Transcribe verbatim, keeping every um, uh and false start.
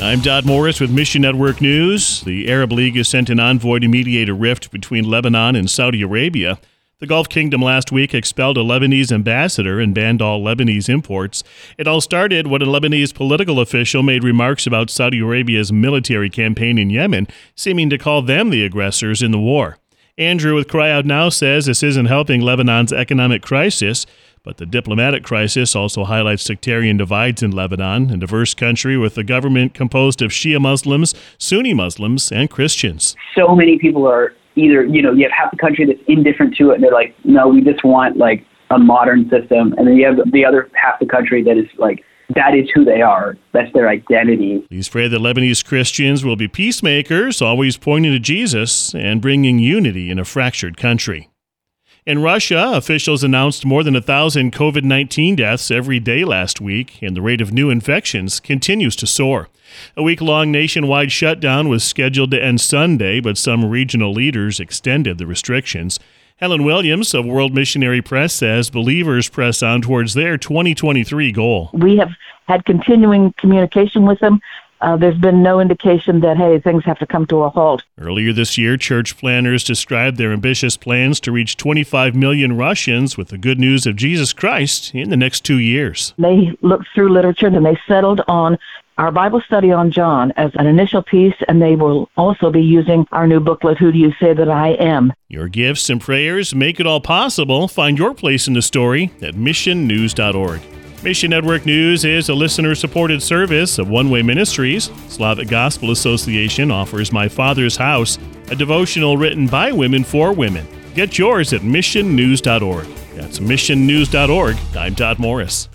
I'm Dodd Morris with Mission Network News. The Arab League has sent an envoy to mediate a rift between Lebanon and Saudi Arabia. The Gulf Kingdom last week expelled a Lebanese ambassador and banned all Lebanese imports. It all started when a Lebanese political official made remarks about Saudi Arabia's military campaign in Yemen, seeming to call them the aggressors in the war. Andrew with Cry Out Now says this isn't helping Lebanon's economic crisis, but the diplomatic crisis also highlights sectarian divides in Lebanon, a diverse country with a government composed of Shia Muslims, Sunni Muslims, and Christians. So many people are either, you know, you have half the country that's indifferent to it, and they're like, no, we just want, like, a modern system. And then you have the other half the country that is like, that is who they are. That's their identity. He's prayed that Lebanese Christians will be peacemakers, always pointing to Jesus and bringing unity in a fractured country. In Russia, officials announced more than one thousand covid nineteen deaths every day last week, and the rate of new infections continues to soar. A week-long nationwide shutdown was scheduled to end Sunday, but some regional leaders extended the restrictions. Helen Williams of World Missionary Press says believers press on towards their twenty twenty-three goal. We have had continuing communication with them. Uh, there's been no indication that, hey, things have to come to a halt. Earlier this year, church planners described their ambitious plans to reach twenty-five million Russians with the good news of Jesus Christ in the next two years. They looked through literature and they settled on our Bible study on John as an initial piece, and they will also be using our new booklet, Who Do You Say That I Am? Your gifts and prayers make it all possible. Find your place in the story at mission news dot org. Mission Network News is a listener-supported service of One Way Ministries. Slavic Gospel Association offers My Father's House, a devotional written by women for women. Get yours at mission news dot org. That's mission news dot org. I'm Dodd Morris.